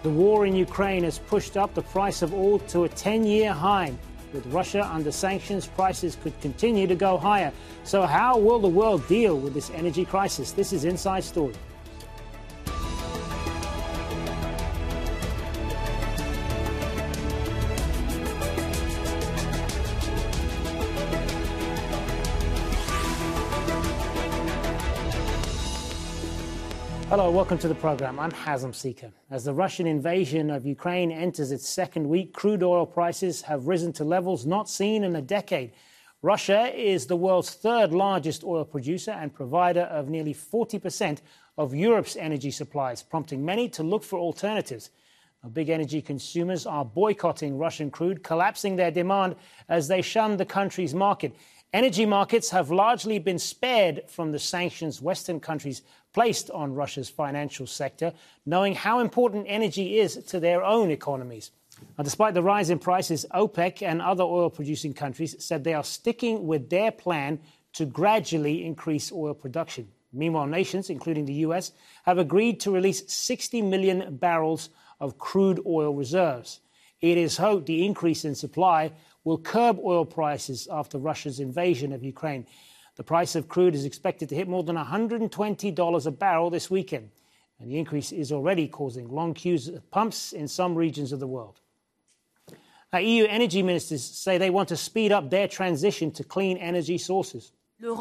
The war in Ukraine has pushed up the price of oil to a 10-year high. With Russia under sanctions, prices could continue to go higher. So how will the world deal with this energy crisis? This is Inside Story. Hello, welcome to the program. I'm Hazem Seeker. As the Russian invasion of Ukraine enters its second week, crude oil prices have risen to levels not seen in a decade. Russia is the world's third largest oil producer and provider of nearly 40% of Europe's energy supplies, prompting many to look for alternatives. Now, big energy consumers are boycotting Russian crude, collapsing their demand as they shun the country's market. Energy markets have largely been spared from the sanctions Western countries placed on Russia's financial sector, knowing how important energy is to their own economies. Now, despite the rise in prices, OPEC and other oil-producing countries said they are sticking with their plan to gradually increase oil production. Meanwhile, nations, including the US, have agreed to release 60 million barrels of crude oil reserves. It is hoped the increase in supply will curb oil prices after Russia's invasion of Ukraine. The price of crude is expected to hit more than $120 a barrel this weekend, and the increase is already causing long queues at pumps in some regions of the world. Now, EU energy ministers say they want to speed up their transition to clean energy sources.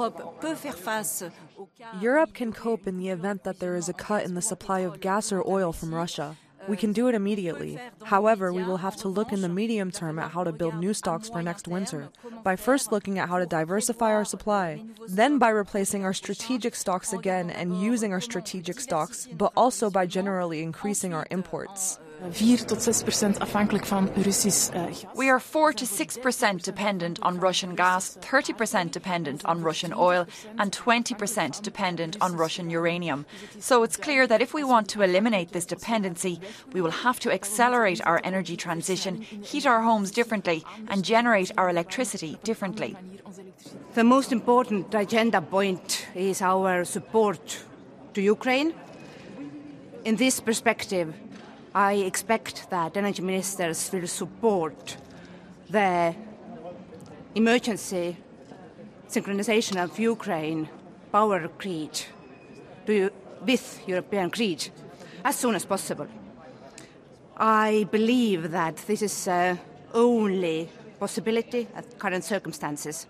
Europe can cope in the event that there is a cut in the supply of gas or oil from Russia. We can do it immediately. However, we will have to look in the medium term at how to build new stocks for next winter, by first looking at how to diversify our supply, then by replacing our strategic stocks again and using our strategic stocks, but also by generally increasing our imports. 4 tot 6% afhankelijk van Russisch gas. We are 4 to 6% dependent on Russian gas, 30% dependent on Russian oil, and 20% dependent on Russian uranium. So it's clear that if we want to eliminate this dependency, we will have to accelerate our energy transition, heat our homes differently, and generate our electricity differently. The most important agenda point is our support to Ukraine. In this perspective, I expect that energy ministers will support the emergency synchronization of Ukraine power grid with European grid as soon as possible. I believe that this is the only possibility at current circumstances.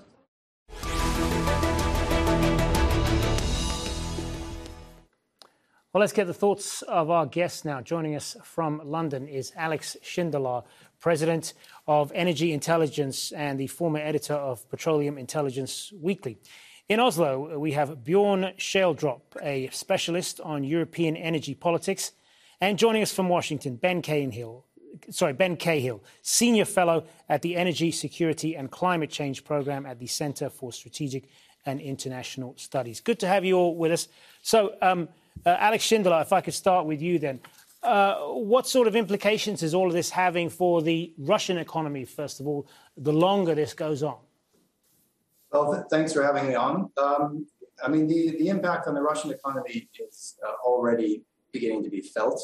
Well, let's get the thoughts of our guests now. Joining us from London is Alex Schindler, President of Energy Intelligence and the former editor of Petroleum Intelligence Weekly. In Oslo, we have Bjorn Scheldrup, a specialist on European energy politics. And joining us from Washington, Ben Cahill, Senior Fellow at the Energy Security and Climate Change Program at the Center for Strategic and International Studies. Good to have you all with us. So, Alex Schindler, if I could start with you then. What sort of implications is all of this having for the Russian economy, first of all, the longer this goes on? Well, thanks for having me on. The impact on the Russian economy is already beginning to be felt.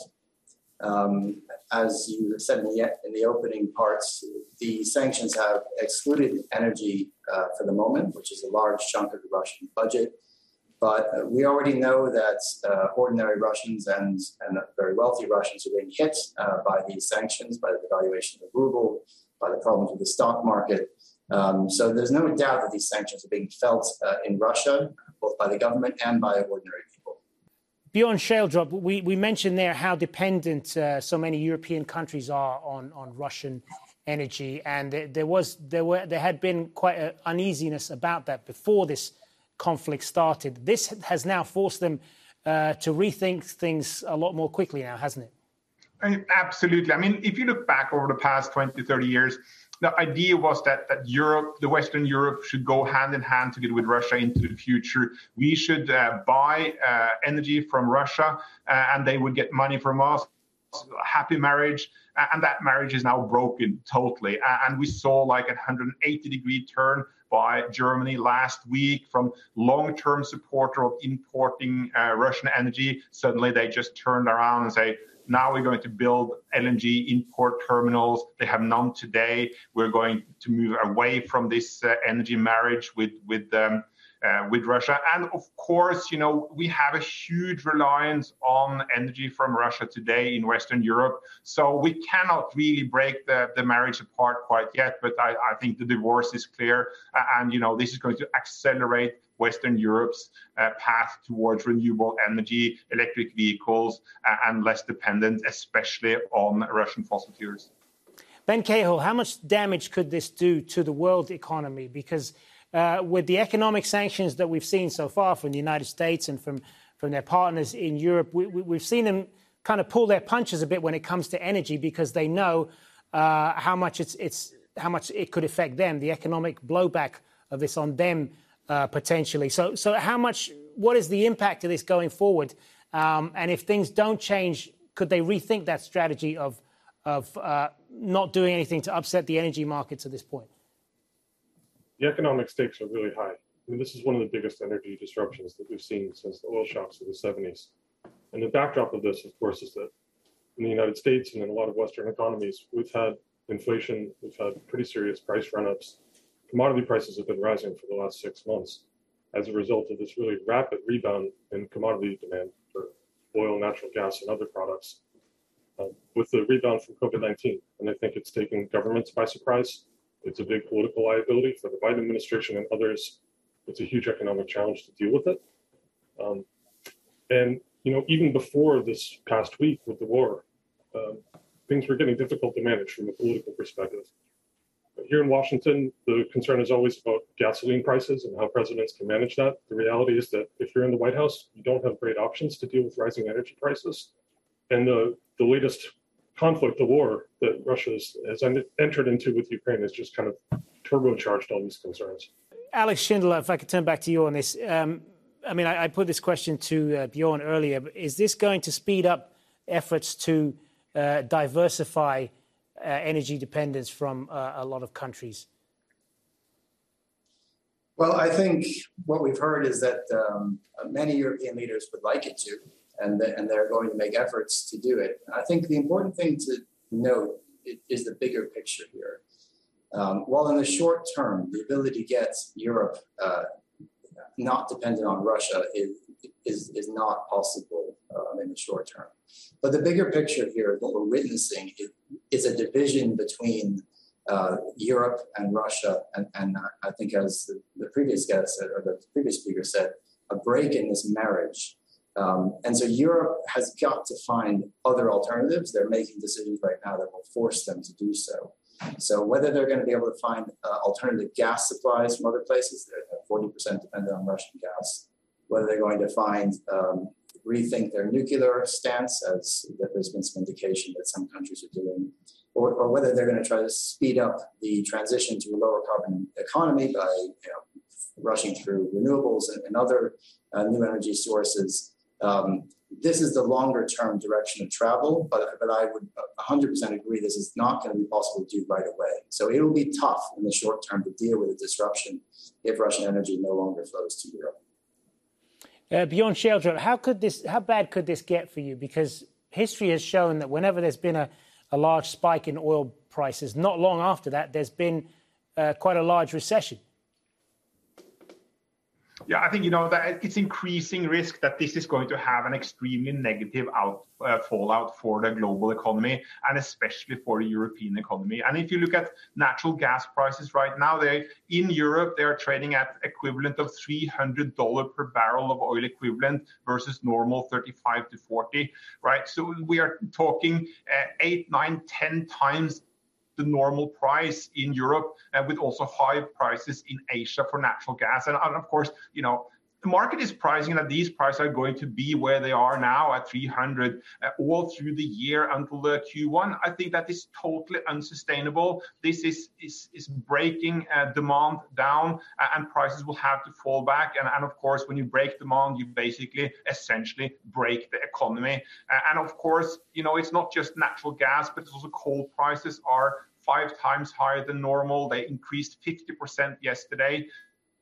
As you said in the opening parts, the sanctions have excluded energy for the moment, which is a large chunk of the Russian budget. But we already know that ordinary Russians and very wealthy Russians are being hit by these sanctions, by the devaluation of the ruble, by the problems with the stock market. So there's no doubt that these sanctions are being felt in Russia, both by the government and by ordinary people. Bjorn Scheldrup, we mentioned there how dependent so many European countries are on Russian energy, and there had been quite an uneasiness about that before this conflict started. This has now forced them to rethink things a lot more quickly now, hasn't it? Absolutely. If you look back over the past 20, 30 years, the idea was that Europe, the Western Europe, should go hand in hand together with Russia into the future. We should buy energy from Russia and they would get money from us. Happy marriage. And that marriage is now broken totally. And we saw like a 180-degree turn by Germany last week from long-term supporter of importing Russian energy. Suddenly they just turned around and say, Now we're going to build LNG import terminals. They have none today. We're going to move away from this energy marriage with Russia. And of course, we have a huge reliance on energy from Russia today in Western Europe. So we cannot really break the marriage apart quite yet. But I think the divorce is clear. And, this is going to accelerate Western Europe's path towards renewable energy, electric vehicles, and less dependent, especially on Russian fossil fuels. Ben Cahill, how much damage could this do to the world economy? Because with the economic sanctions that we've seen so far from the United States and from their partners in Europe, we've seen them kind of pull their punches a bit when it comes to energy because they know how much it could affect them, the economic blowback of this on them potentially. So what is the impact of this going forward? And if things don't change, could they rethink that strategy of not doing anything to upset the energy markets at this point? The economic stakes are really high. I mean, this is one of the biggest energy disruptions that we've seen since the oil shocks of the 70s. And the backdrop of this, of course, is that in the United States and in a lot of Western economies, we've had inflation, we've had pretty serious price run-ups. Commodity prices have been rising for the last 6 months as a result of this really rapid rebound in commodity demand for oil, natural gas, and other products with the rebound from COVID-19. And I think it's taken governments by surprise. It's a big political liability for the Biden administration and others. It's a huge economic challenge to deal with it. And even before this past week with the war, things were getting difficult to manage from a political perspective. But here in Washington, the concern is always about gasoline prices and how presidents can manage that. The reality is that if you're in the White House, you don't have great options to deal with rising energy prices. And the latest conflict, the war that Russia has entered into with Ukraine has just kind of turbocharged all these concerns. Alex Schindler, if I could turn back to you on this. I put this question to Bjorn earlier. But is this going to speed up efforts to diversify energy dependence from a lot of countries? Well, I think what we've heard is that many European leaders would like it to. And they're going to make efforts to do it. I think the important thing to note is the bigger picture here. While in the short term, the ability to get Europe not dependent on Russia is not possible in the short term. But the bigger picture here, what we're witnessing is a division between Europe and Russia. And I think as the previous guest said, or the previous speaker said, a break in this marriage. And so Europe has got to find other alternatives. They're making decisions right now that will force them to do so. So whether they're going to be able to find alternative gas supplies from other places, they're 40% dependent on Russian gas, whether they're going to find rethink their nuclear stance, as there's been some indication that some countries are doing, or whether they're going to try to speed up the transition to a lower carbon economy by rushing through renewables and other new energy sources. This is the longer-term direction of travel, but I would 100% agree this is not going to be possible to do right away. So it will be tough in the short term to deal with the disruption if Russian energy no longer flows to Europe. Bjorn Schjelderup, how bad could this get for you? Because history has shown that whenever there's been a large spike in oil prices, not long after that, there's been quite a large recession. Yeah, I think, that it's increasing risk that this is going to have an extremely negative fallout for the global economy and especially for the European economy. And if you look at natural gas prices right now, in Europe, they are trading at equivalent of $300 per barrel of oil equivalent versus normal 35 to 40, right? So we are talking 8, 9, 10 times the normal price in Europe, with also high prices in Asia for natural gas. And of course, the market is pricing that these prices are going to be where they are now at 300 all through the year until the Q1. I think that is totally unsustainable. This is breaking demand down, and prices will have to fall back. And of course, when you break demand, you basically essentially break the economy. And of course, it's not just natural gas, but it's also coal prices are 5 times higher than normal. They increased 50% yesterday.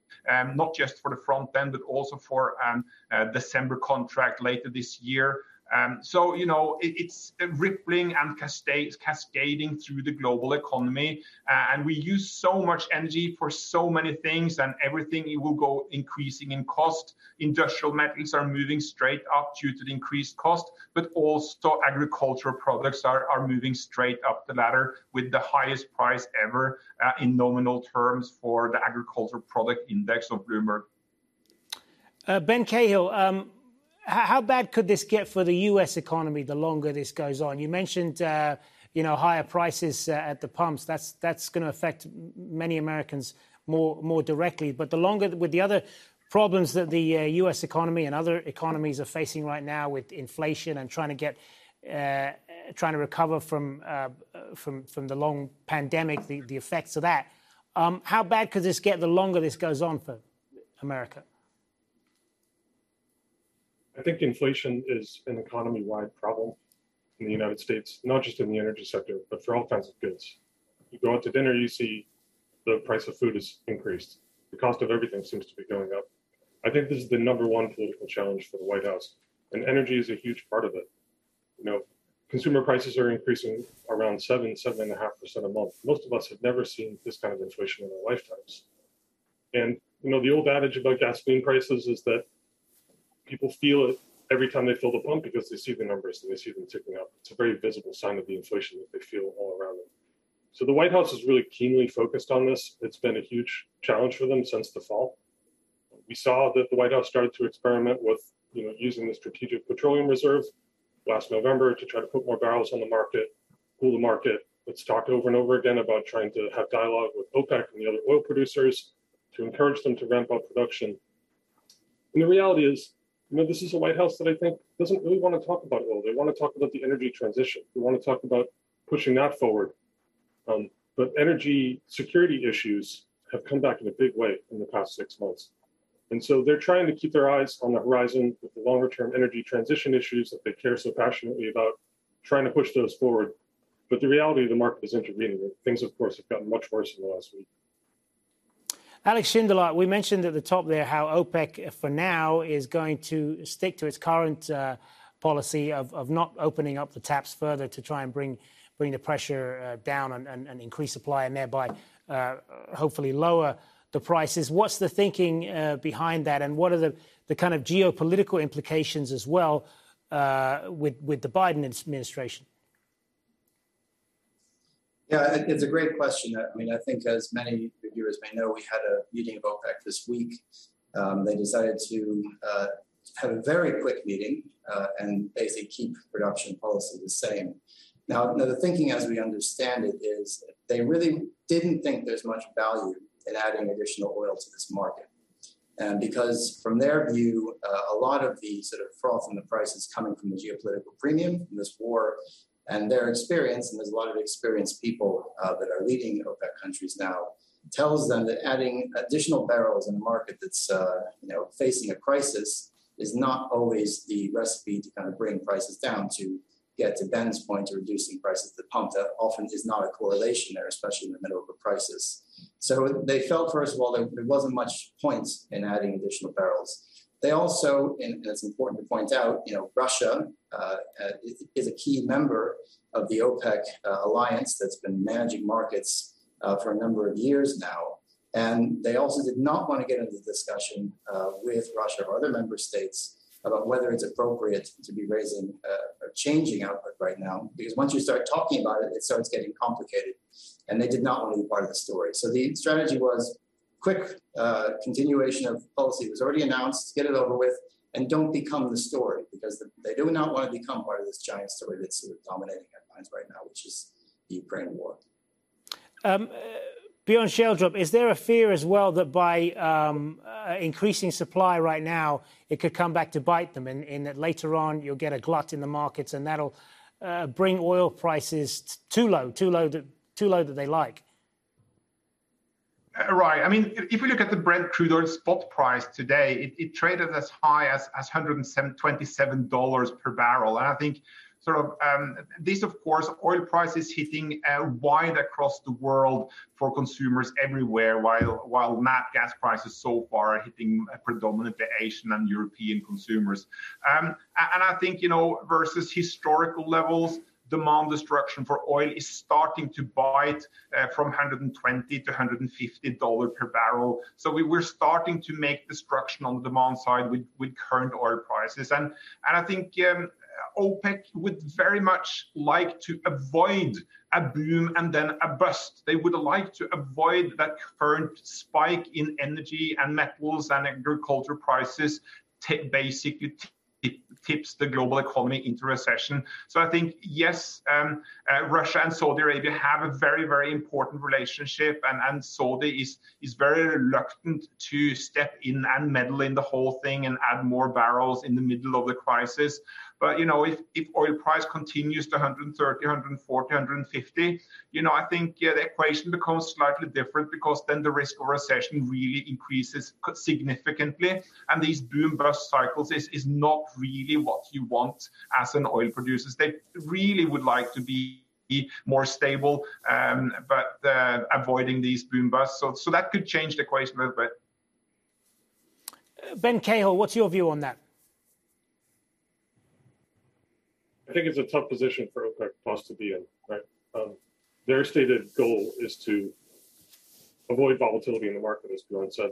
Not just for the front end, but also for December contract later this year. So, it's rippling and cascading through the global economy. And we use so much energy for so many things, and everything will go increasing in cost. Industrial metals are moving straight up due to the increased cost, but also agricultural products are moving straight up the ladder with the highest price ever in nominal terms for the agricultural product index of Bloomberg. Ben Cahill, how bad could this get for the U.S. economy the longer this goes on? You mentioned, higher prices at the pumps. That's going to affect many Americans more directly. But the longer, with the other problems that the U.S. economy and other economies are facing right now with inflation and trying to recover from the long pandemic, the effects of that. How bad could this get the longer this goes on for America? I think inflation is an economy-wide problem in the United States, not just in the energy sector, but for all kinds of goods. You go out to dinner, you see the price of food is increased. The cost of everything seems to be going up. I think this is the number one political challenge for the White House, and energy is a huge part of it. Consumer prices are increasing around 7.5% a month. Most of us have never seen this kind of inflation in our lifetimes. And, the old adage about gasoline prices is that people feel it every time they fill the pump because they see the numbers and they see them ticking up. It's a very visible sign of the inflation that they feel all around them. So the White House is really keenly focused on this. It's been a huge challenge for them since the fall. We saw that the White House started to experiment with, using the Strategic Petroleum Reserve last November to try to put more barrels on the market, cool the market. It's talked over and over again about trying to have dialogue with OPEC and the other oil producers to encourage them to ramp up production. And the reality is, this is a White House that I think doesn't really want to talk about oil. They want to talk about the energy transition. They want to talk about pushing that forward. But energy security issues have come back in a big way in the past 6 months. And so they're trying to keep their eyes on the horizon with the longer-term energy transition issues that they care so passionately about, trying to push those forward. But the reality of the market is intervening. Things, of course, have gotten much worse in the last week. Alex Schindler, we mentioned at the top there how OPEC, for now, is going to stick to its current policy of not opening up the taps further to try and bring the pressure down and increase supply and thereby hopefully lower the prices. What's the thinking behind that, and what are the kind of geopolitical implications as well with the Biden administration? Yeah, it's a great question. I think as many viewers may know, we had a meeting of OPEC this week. They decided to have a very quick meeting and basically keep production policy the same. Now, the thinking as we understand it is they really didn't think there's much value in adding additional oil to this market. And because from their view, a lot of the sort of froth in the price is coming from the geopolitical premium from this war. And their experience, and there's a lot of experienced people that are leading OPEC countries now, tells them that adding additional barrels in a market that's facing a crisis is not always the recipe to kind of bring prices down. To get to Ben's point of reducing prices at the pump, that often is not a correlation there, especially in the middle of a crisis. So they felt, first of all, there wasn't much point in adding additional barrels. They also, and it's important to point out, Russia is a key member of the OPEC alliance that's been managing markets for a number of years now. And they also did not want to get into the discussion with Russia or other member states about whether it's appropriate to be raising or changing output right now, because once you start talking about it, it starts getting complicated. And they did not want to be part of the story. So the strategy was quick continuation of policy was already announced, get it over with, and don't become the story, because they do not want to become part of this giant story that's sort of dominating headlines right now, which is the Ukraine war. Bjorn Scheldrup, is there a fear as well that by increasing supply right now, it could come back to bite them, and that later on you'll get a glut in the markets, and that'll bring oil prices too low that they like? Right. If we look at the Brent crude oil spot price today, it traded as high as $127 per barrel. And I think this, of course, oil prices hitting wide across the world for consumers everywhere, while nat gas prices so far are hitting predominantly Asian and European consumers. And I think, versus historical levels, demand destruction for oil is starting to bite from $120 to $150 per barrel. So we're starting to make destruction on the demand side with current oil prices. And I think OPEC would very much like to avoid a boom and then a bust. They would like to avoid that current spike in energy and metals and agriculture prices basically tips the global economy into recession. So I think, yes, Russia and Saudi Arabia have a very, very important relationship, and Saudi is very reluctant to step in and meddle in the whole thing and add more barrels in the middle of the crisis. But, if oil price continues to 130, 140, 150, I think the equation becomes slightly different, because then the risk of recession really increases significantly. And these boom-bust cycles is not really what you want as an oil producer. They really would like to be more stable, but avoiding these boom-busts. So that could change the equation a little bit. Ben Cahill, what's your view on that? I think it's a tough position for OPEC Plus to be in, right? Their stated goal is to avoid volatility in the market, as Bjorn said.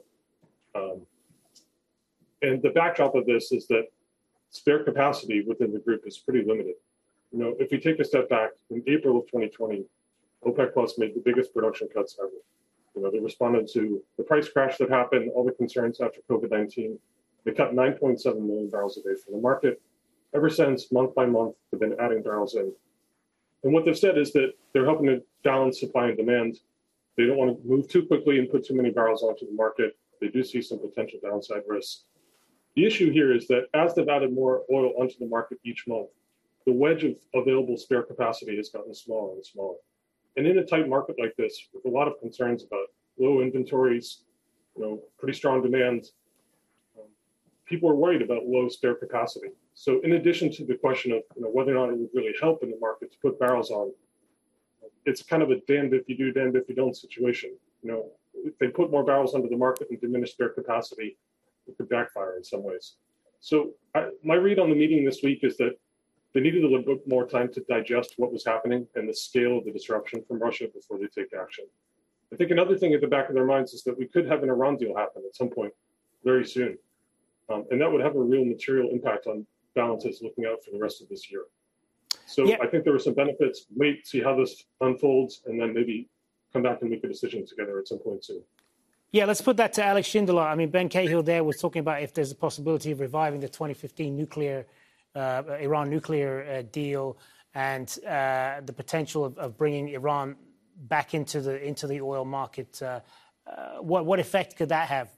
And the backdrop of this is that spare capacity within the group is pretty limited. If we take a step back, in April of 2020, OPEC Plus made the biggest production cuts ever. They responded to the price crash that happened, all the concerns after COVID-19. They cut 9.7 million barrels a day from the market. Ever since, month by month, they've been adding barrels in. And what they've said is that they're helping to balance supply and demand. They don't want to move too quickly and put too many barrels onto the market. They do see some potential downside risks. The issue here is that as they've added more oil onto the market each month, the wedge of available spare capacity has gotten smaller and smaller. And in a tight market like this, with a lot of concerns about low inventories, pretty strong demand, people are worried about low spare capacity. So in addition to the question of whether or not it would really help in the market to put barrels on, it's kind of a damned if you do, damned if you don't situation. If they put more barrels onto the market and diminish their capacity, it could backfire in some ways. So my read on the meeting this week is that they needed a little bit more time to digest what was happening and the scale of the disruption from Russia before they take action. I think another thing at the back of their minds is that we could have an Iran deal happen at some point very soon. And that would have a real material impact on balances looking out for the rest of this year. So I think there are some benefits. Wait, see how this unfolds, and then maybe come back and make a decision together at some point soon. Yeah, let's put that to Alex Schindler. I mean, Ben Cahill there was talking about if there's a possibility of reviving the 2015 Iran nuclear deal and the potential of bringing Iran back into the oil market. What effect could that have?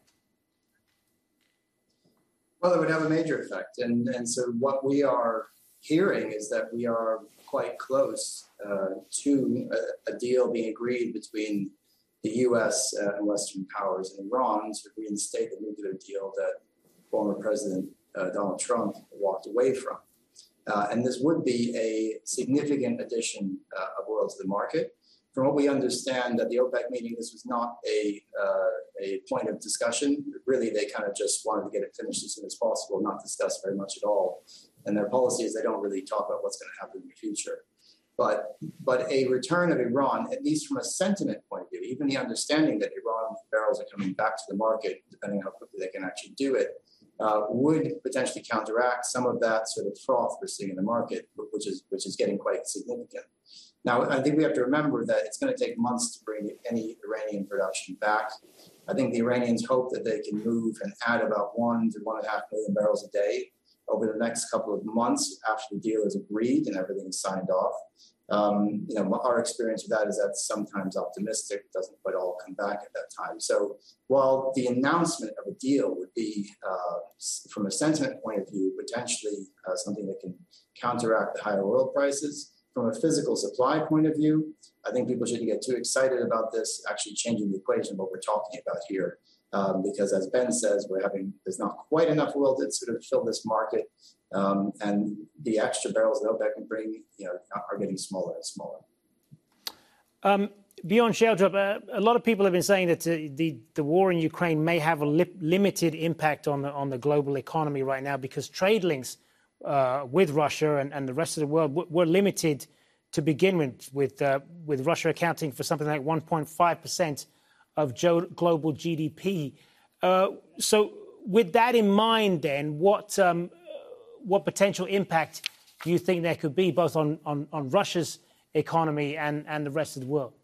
Well, it would have a major effect. And so what we are hearing is that we are quite close to a deal being agreed between the U.S. And Western powers and Iran to reinstate the nuclear deal that former President Donald Trump walked away from. And this would be a significant addition of oil to the market. From what we understand at the OPEC meeting, this was not a point of discussion. Really, they kind of just wanted to get it finished as soon as possible, not discuss very much at all. And their policy is they don't really talk about what's going to happen in the future. But a return of Iran, at least from a sentiment point of view, even the understanding that Iran barrels are coming back to the market, depending on how quickly they can actually do it, would potentially counteract some of that sort of froth we're seeing in the market, which is getting quite significant. Now, I think we have to remember that it's going to take months to bring any Iranian production back. I think the Iranians hope that they can move and add about 1 to 1.5 million barrels a day over the next couple of months after the deal is agreed and everything is signed off. Our experience with that is that's sometimes optimistic, doesn't quite all come back at that time. So while the announcement of a deal would be, from a sentiment point of view, potentially something that can counteract the higher oil prices, from a physical supply point of view, I think people shouldn't get too excited about this actually changing the equation of what we're talking about here. Because as Ben says, there's not quite enough oil to sort of fill this market. And the extra barrels that OPEC can bring, are getting smaller and smaller. Bjorn Schieldrup, a lot of people have been saying that the war in Ukraine may have a limited impact on the global economy right now because trade links with Russia and the rest of the world were limited to begin with Russia accounting for something like 1.5% of global GDP. So with that in mind, then, what potential impact do you think there could be both on Russia's economy and the rest of the world?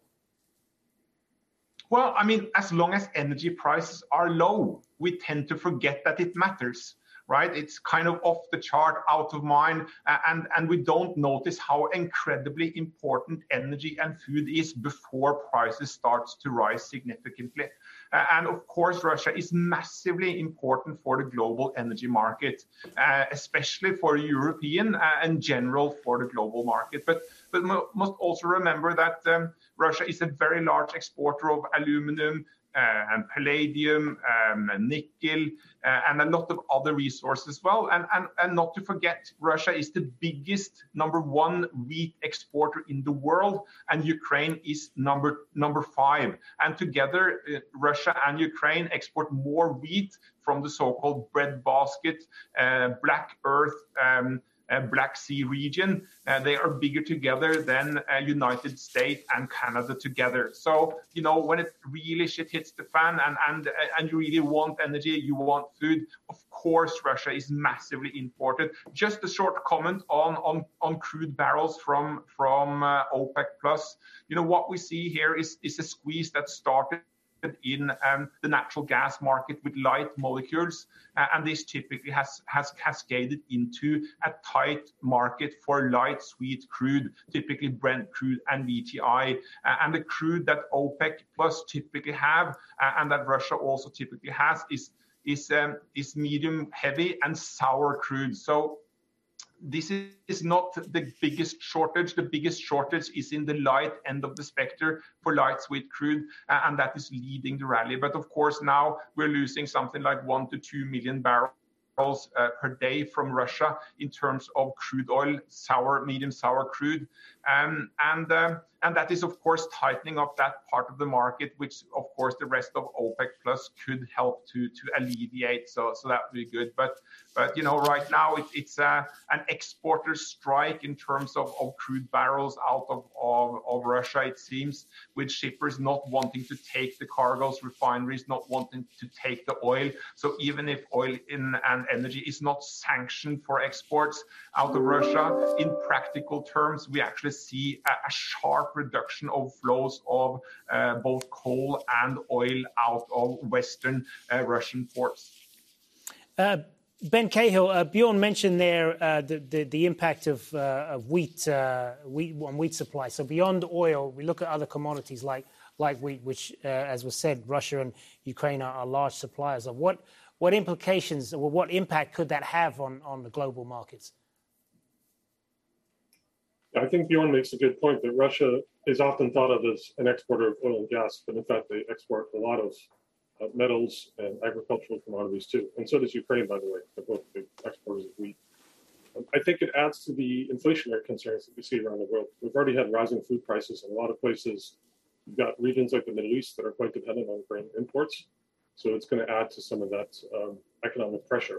Well, I mean, as long as energy prices are low, we tend to forget that it matters, right? It's kind of off the chart, out of mind, and we don't notice how incredibly important energy and food is before prices start to rise significantly. And of course, Russia is massively important for the global energy market, especially for European and general for the global market. But must also remember that Russia is a very large exporter of aluminum, and palladium, and nickel, and a lot of other resources as well. And not to forget, Russia is the biggest #1 wheat exporter in the world, and Ukraine is number 5. And together, Russia and Ukraine export more wheat from the so-called breadbasket, Black Earth, Black Sea region. They are bigger together than United States and Canada together. So, when it really shit hits the fan and you really want energy, you want food, of course, Russia is massively important. Just a short comment on crude barrels from OPEC Plus. What we see here is a squeeze that started in the natural gas market with light molecules, and this typically has cascaded into a tight market for light sweet crude, typically Brent crude and WTI, and the crude that OPEC Plus typically have and that Russia also typically has is medium heavy and sour crude. So this is not the biggest shortage. The biggest shortage is in the light end of the spectrum for light sweet crude, and that is leading the rally. But of course, now we're losing something like 1 to 2 million barrels per day from Russia in terms of crude oil, medium sour crude, and that is of course tightening up that part of the market, which of course the rest of OPEC Plus could help to alleviate. So that would be good. But right now it's an exporter strike in terms of crude barrels out of Russia, it seems, with shippers not wanting to take the cargoes, refineries not wanting to take the oil. So even if oil and energy is not sanctioned for exports out of Russia, in practical terms, we actually see a sharp reduction of flows of both coal and oil out of Western Russian ports. Ben Cahill, Bjorn mentioned there the impact of wheat on wheat supply. So beyond oil, we look at other commodities like wheat, which, as was said, Russia and Ukraine are large suppliers of. What implications or what impact could that have on the global markets? I think Bjorn makes a good point that Russia is often thought of as an exporter of oil and gas, but in fact they export a lot of metals and agricultural commodities too. And so does Ukraine, by the way. They're both big exporters of wheat. I think it adds to the inflationary concerns that we see around the world. We've already had rising food prices in a lot of places. You've got regions like the Middle East that are quite dependent on grain imports. So it's going to add to some of that economic pressure.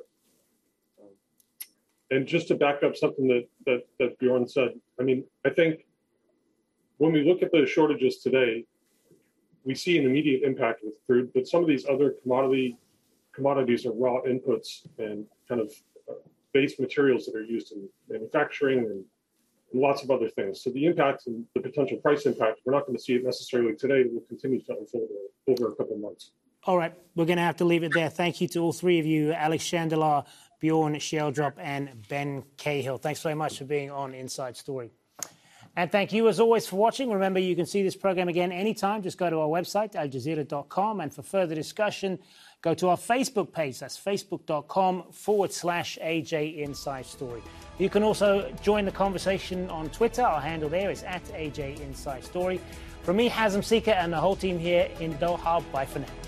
And just to back up something that Bjorn said, I mean, I think when we look at the shortages today, we see an immediate impact with crude, but some of these other commodities are raw inputs and kind of base materials that are used in manufacturing and lots of other things. So the impact and the potential price impact, we're not going to see it necessarily today. It will continue to unfold over a couple of months. All right, we're going to have to leave it there. Thank you to all three of you, Alex Shandelar, Bjorn Schieldrup, and Ben Cahill. Thanks very much for being on Inside Story. And thank you, as always, for watching. Remember, you can see this program again anytime. Just go to our website, aljazeera.com. And for further discussion, go to our Facebook page. That's facebook.com/AJ Inside Story. You can also join the conversation on Twitter. Our handle there is @AJ Inside Story. From me, Hazem Sika, and the whole team here in Doha, bye for now.